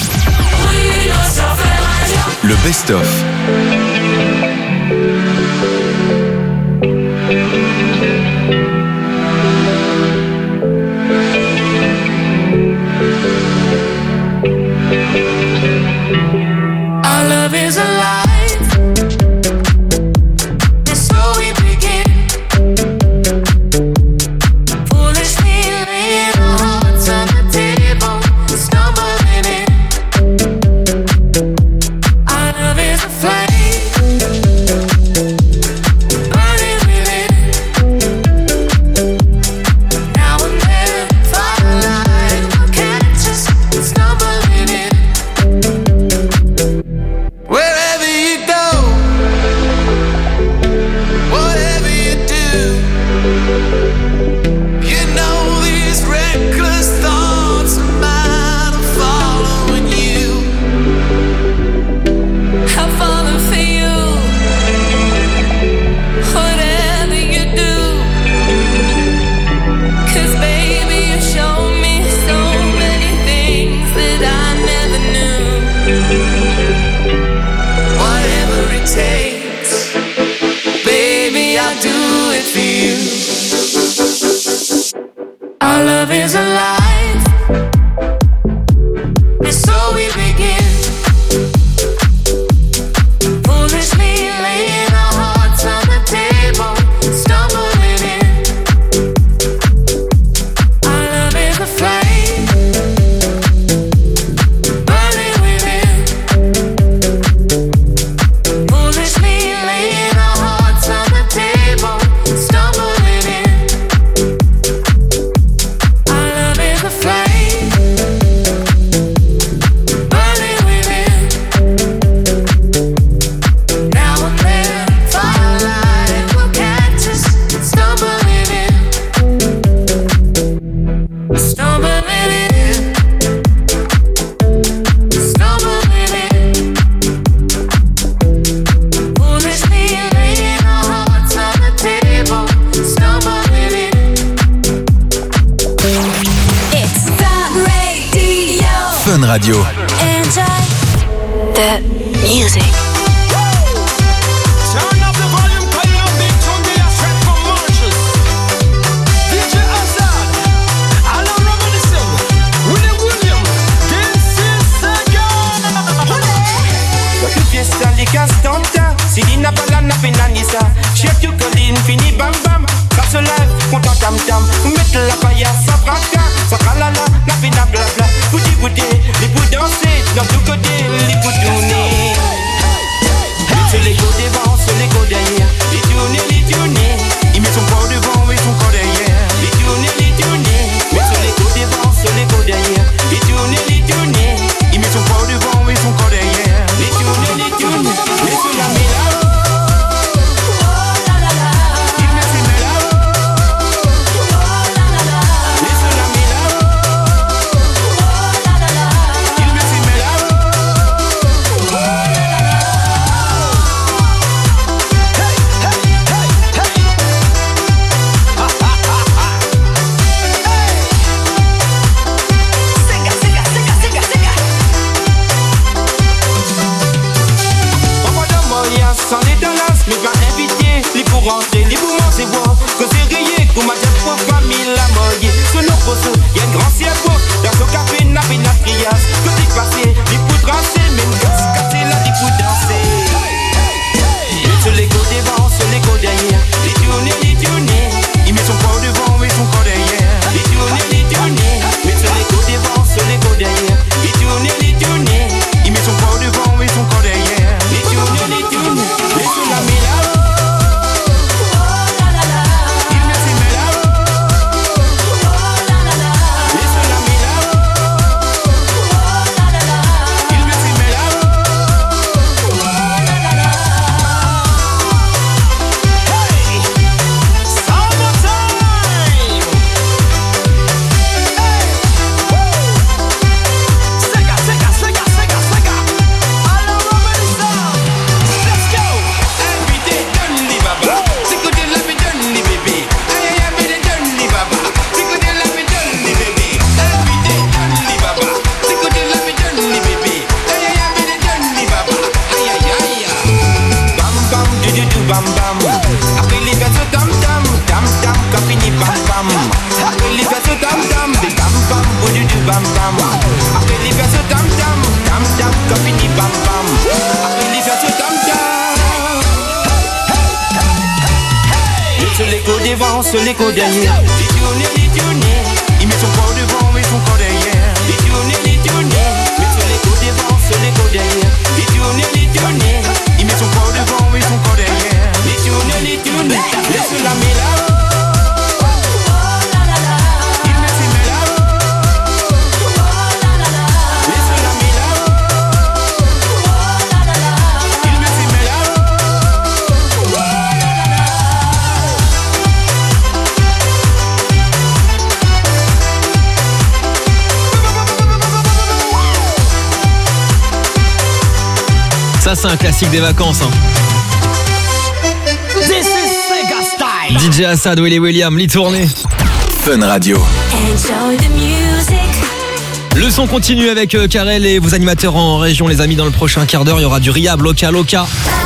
Le best-of. Our love is alive. Our love is alive, and so we begin. Foolishly laying our hearts on the table, stumbling in. Our love is a flame, burning within. Foolishly laying our hearts on the table, stumbling in. Our love is a flame, burning within. Now and then, firelight will catch us stumbling in, stumbling in, stumbling in. Foolishly laying our hearts on the table, stumbling in. It's the radio. Fun Radio. Enjoy the music. Turn up the volume, cause you know big tune they are straight from Mauritius. DJ Azad, Alan Robinson, Willie William, this is the La più fiesta di Castanta, si di Napalana Finanisa, chef du Colline, fini bam bam, passe live, content tam tam, mettre la paille sa braca, sa kalala, la fina blabla, bouti bouti, les bouts danser, dans tout côté, les bouts tourner. C'est les go devant, c'est les go derrière, les tourner, il met son corps devant et son corps derrière, les tourner, mais c'est les go devant, c'est les go derrière, les tourner, il met son corps devant et son corps derrière, les tourner, mais c'est la méla. Il met ses méla. l'écho derrière. Il met son corps devant et son corps derrière. Les tourner, met sur l'écho devant, sur l'écho derrière. Les tourner, il met son corps devant et son corps derrière. Les tourner, laisse la méla. Ça c'est un classique des vacances hein. This is Sega Style. DJ Assad, Willy William, Lee Tournée. Fun Radio. Enjoy the music. Le son continue avec Karel et vos animateurs en région les amis. Dans le prochain quart d'heure il y aura du Rihab, Loca Loca.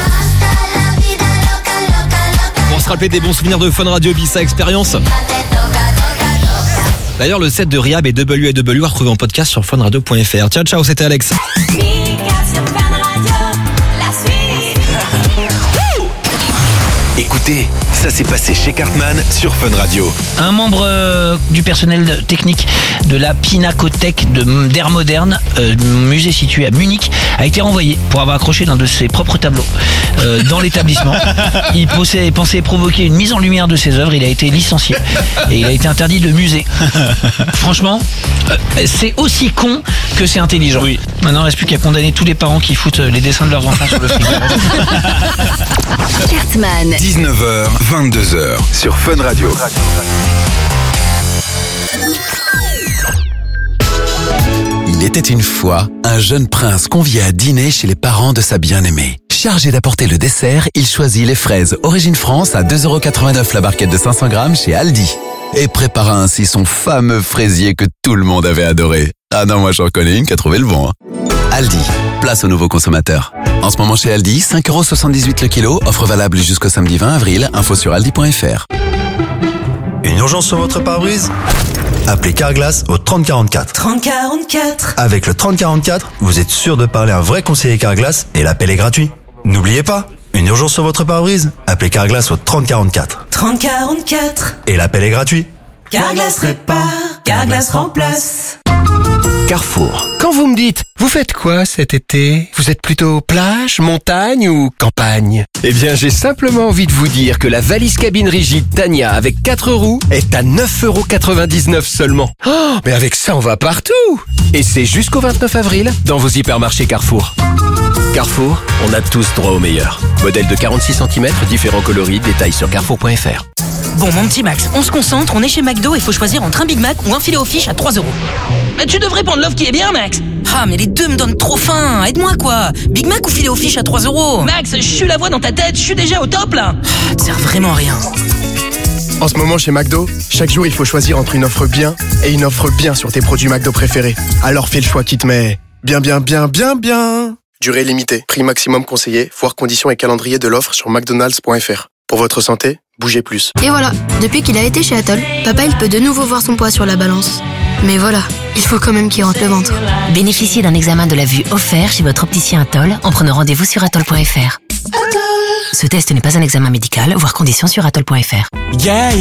Pour se rappeler des bons souvenirs de Fun Radio Ibiza Experience. D'ailleurs le set de Rihab et WW à retrouver en podcast sur funradio.fr. Ciao ciao, c'était Alex. Écoutez, ça s'est passé chez Cartman sur Fun Radio. Un membre du personnel technique de la Pinacothèque d'Art Moderne, musée situé à Munich, a été renvoyé pour avoir accroché l'un de ses propres tableaux dans l'établissement. Il pensait provoquer une mise en lumière de ses œuvres. Il a été licencié et il a été interdit de musée. Franchement, c'est aussi con que c'est intelligent. Oui. Maintenant, il ne reste plus qu'à condamner tous les parents qui foutent les dessins de leurs enfants sur le frigo. Cartman. 19h, 22h sur Fun Radio. Il était une fois un jeune prince convié à dîner chez les parents de sa bien-aimée. Chargé d'apporter le dessert, il choisit les fraises Origine France à 2,89€ la barquette de 500 grammes chez Aldi. Et prépara ainsi son fameux fraisier que tout le monde avait adoré. Ah non, moi j'en connais une qui a trouvé le bon. Aldi, place aux nouveaux consommateurs. En ce moment chez Aldi, 5,78€ le kilo, offre valable jusqu'au samedi 20 avril, info sur aldi.fr. Une urgence sur votre pare-brise? Appelez Carglass au 3044. 3044. Avec le 3044, vous êtes sûr de parler à un vrai conseiller Carglass et l'appel est gratuit. N'oubliez pas, une urgence sur votre pare-brise? Appelez Carglass au 3044. 3044. Et l'appel est gratuit. Carglass répare, Carglass remplace. Carrefour. Quand vous me dites, vous faites quoi cet été? Vous êtes plutôt plage, montagne ou campagne? Eh bien, j'ai simplement envie de vous dire que la valise cabine rigide Tania avec 4 roues est à 9,99€ seulement. Oh, mais avec ça, on va partout! Et c'est jusqu'au 29 avril dans vos hypermarchés Carrefour. Carrefour, on a tous droit au meilleur. Modèle de 46 cm, différents coloris, détails sur carrefour.fr. Bon, mon petit Max, on se concentre, on est chez McDo et faut choisir entre un Big Mac ou un filet aux fiches à 3€. Mais tu devrais prendre l'offre qui est bien, Max. Ah, mais les deux me donnent trop faim. Aide-moi, quoi. Big Mac ou filet aux fiches à 3€. Max, je suis la voix dans ta tête, je suis déjà au top, là. Tu sers vraiment à rien. En ce moment, chez McDo, chaque jour, il faut choisir entre une offre bien et une offre bien sur tes produits McDo préférés. Alors fais le choix qui te met bien. Durée limitée, prix maximum conseillé, voir conditions et calendrier de l'offre sur mcdonalds.fr. Pour votre santé, bougez plus. Et voilà, depuis qu'il a été chez Atoll, papa il peut de nouveau voir son poids sur la balance. Mais voilà, il faut quand même qu'il rentre le ventre. Bénéficiez d'un examen de la vue offert chez votre opticien Atoll en prenant rendez-vous sur atoll.fr. Ce test n'est pas un examen médical, voir conditions sur atoll.fr. Yeah,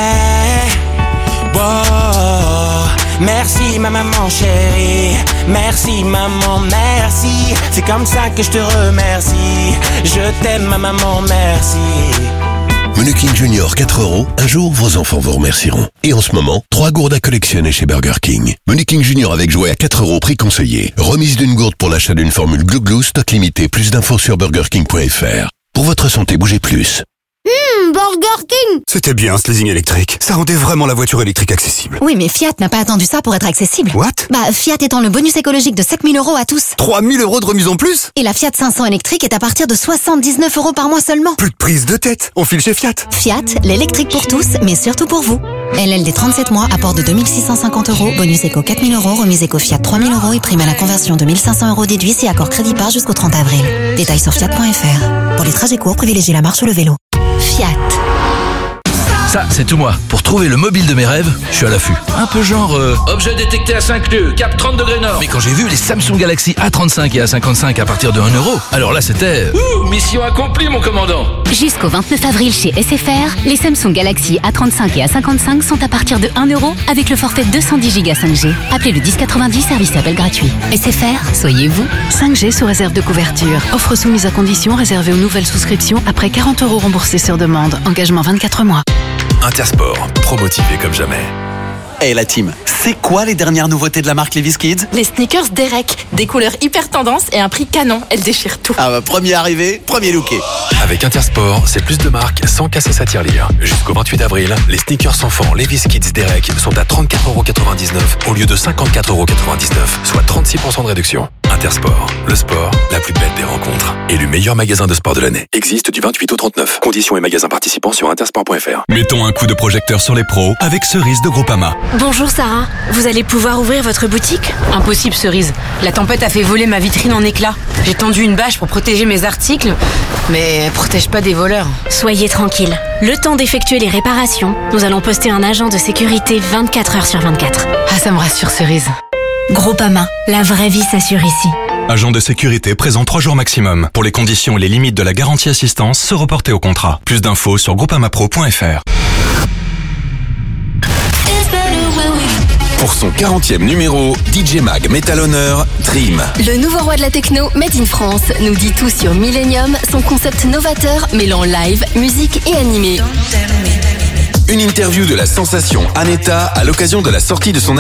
wow. Merci ma maman chérie, merci maman, merci. C'est comme ça que je te remercie. Je t'aime ma maman, merci. Menu King Junior 4€, un jour vos enfants vous remercieront. Et en ce moment, 3 gourdes à collectionner chez Burger King. Menu King Junior avec jouet à 4€, prix conseillé. Remise d'une gourde pour l'achat d'une formule Glouglou, stock limité. Plus d'infos sur burgerking.fr. Pour votre santé, bougez plus. Burger King! C'était bien ce leasing électrique. Ça rendait vraiment la voiture électrique accessible. Oui, mais Fiat n'a pas attendu ça pour être accessible. What? Fiat étend le bonus écologique de 7 000€ à tous. 3 000€ de remise en plus? Et la Fiat 500 électrique est à partir de 79€ par mois seulement. Plus de prise de tête. On file chez Fiat. Fiat, l'électrique pour tous, mais surtout pour vous. LLD 37 mois, apport de 2650€, bonus éco 4 000€, remise éco Fiat 3 000€ et prime à la conversion de 1500€ déduit si accord crédit par jusqu'au 30 avril. Détails sur fiat.fr. Pour les trajets courts, privilégiez la marche ou le vélo. Fiat. Ça, c'est tout moi. Pour trouver le mobile de mes rêves, je suis à l'affût. Un peu genre... objet détecté à 5 lieues, cap 30 degrés nord. Mais quand j'ai vu les Samsung Galaxy A35 et A55 à partir de 1€, alors là c'était... mission accomplie mon commandant. Jusqu'au 29 avril chez SFR, les Samsung Galaxy A35 et A55 sont à partir de 1€ avec le forfait 210 Go 5G. Appelez le 1090, service appel gratuit. SFR, soyez vous. 5G sous réserve de couverture. Offre soumise à condition réservée aux nouvelles souscriptions après 40€ remboursés sur demande. Engagement 24 mois. Intersport, pro-motivé comme jamais. Hey la team, c'est quoi les dernières nouveautés de la marque Levi's Kids? Les sneakers Derek, des couleurs hyper tendance et un prix canon, elles déchirent tout. Ah bah premier arrivé, premier looké. Avec Intersport, c'est plus de marques sans casser sa tirelire. Jusqu'au 28 avril, les sneakers enfants Levi's Kids Derek sont à 34,99€ au lieu de 54,99€, soit 36% de réduction. Intersport, le sport, la plus belle des rencontres. Élu meilleur magasin de sport de l'année. Existe du 28 au 39. Conditions et magasins participants sur intersport.fr. Mettons un coup de projecteur sur les pros avec Cerise de Groupama. Bonjour Sarah, vous allez pouvoir ouvrir votre boutique? Impossible Cerise, la tempête a fait voler ma vitrine en éclats. J'ai tendu une bâche pour protéger mes articles, mais elle protège pas des voleurs. Soyez tranquille, le temps d'effectuer les réparations, nous allons poster un agent de sécurité 24h sur 24. Ah ça me rassure Cerise. Groupama, la vraie vie s'assure ici. Agent de sécurité présent 3 jours maximum. Pour les conditions et les limites de la garantie assistance, se reporter au contrat. Plus d'infos sur groupamapro.fr. Pour son 40e numéro, DJ Mag met à l'honneur Dream. Le nouveau roi de la techno, Made in France, nous dit tout sur Millennium, son concept novateur mêlant live, musique et animé. Une interview de la sensation Aneta à l'occasion de la sortie de son